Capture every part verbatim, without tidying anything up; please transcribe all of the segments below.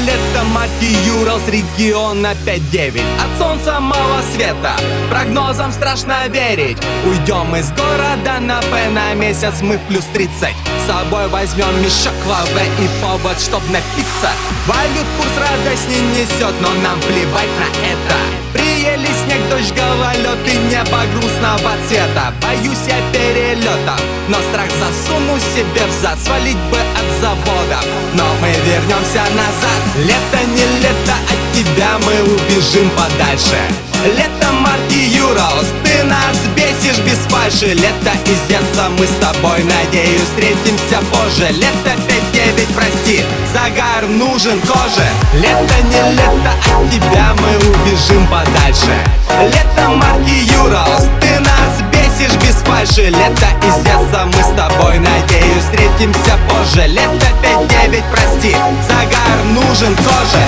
лето, марки Юралс, региона пять девять. От солнца мало света, прогнозам страшно верить. Уйдем из города на П, на месяц мы в плюс тридцать. С собой возьмем мешок лавы и повод, чтоб напиться. Валют курс радость не несет, но нам плевать на это. Приели снег, дождь, гололед и небо грустного цвета. Боюсь я перелетов, но страх засуну себе в зад. Свалить бы от завода, но мы вернемся назад. Лето не лето, от тебя мы убежим подальше. Лето марки Юралс, ты нас бесишь без фальши. Лето из детства, мы с тобой, надеюсь, встретимся позже. Лето пять девять, прости, загар нужен коже. Лето не лето, от тебя мы убежим подальше. Лето марки Юралс, ты нас бесишь без фальши. Лето из детства, мы с тобой, надеюсь, встретимся позже. Лето пять девять, прости, загар нужен коже.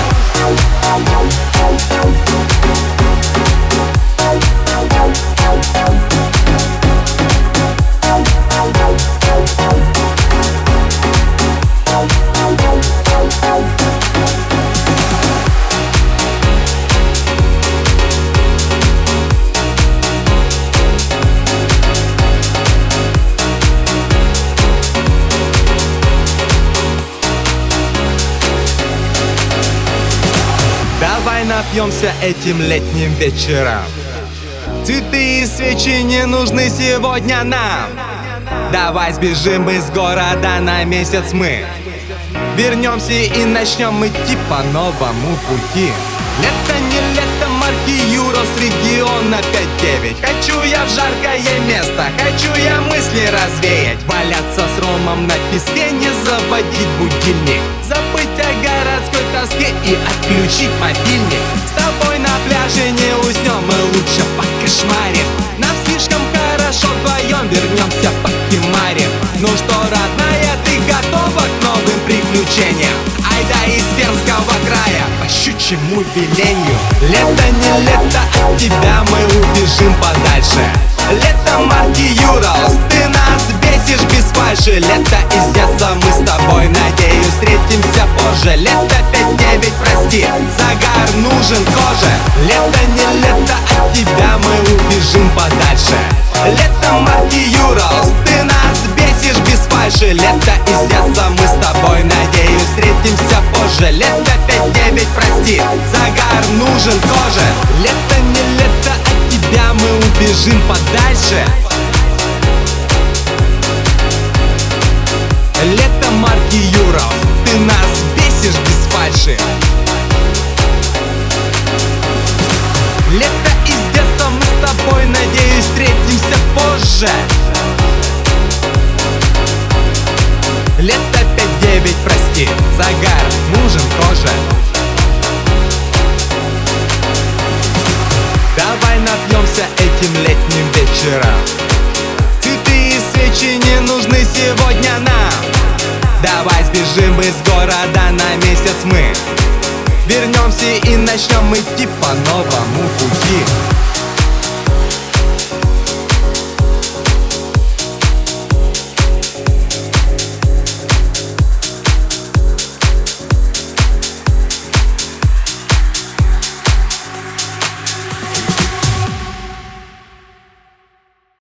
Давай напьемся этим летним вечером. Цветы и свечи не нужны сегодня нам. Давай сбежим из города на месяц мы. Вернемся и начнем идти по новому пути. Лето не лето, марки Юралс, региона пять девять. Хочу я в жаркое место, хочу я мысли развеять. Валяться с ромом на песке, не заводить будильник. Забыть о городской тоске и отключить мобильник. С тобой на пляже не уснем, мы лучше покошмарим. Нам слишком хорошо вдвоем, вернемся покемарим. Ну что, родная, ты готова к новым приключениям? Айда из Пермского края, по щучьему велению. Лето не лето, от тебя мы убежим подальше. Лето марки Юралс, ты нас бесишь без фальши. Лето из детства, мы с тобой, надеюсь, встретимся позже. Лето пять девять, прости, загар нужен коже. Лето не лето, от тебя мы убежим подальше. Лето марки Юралс, ты нас бесишь без фальши. Лето из детства, мы с тобой, надеюсь, встретимся позже. Лето пять девять, прости, загар нужен коже. Лето не лето, от тебя мы убежим подальше. Лето марки Юралс, ты нас бесишь без фальши. Лето из детства, мы с тобой, надеюсь, встретимся позже. Лето пять девять, прости, загар нужен коже. Давай напьемся этим летним вечером. Цветы и свечи не нужны сегодня нам. Давай сбежим из города на месяц мы. Вернемся и начнем идти по новому пути.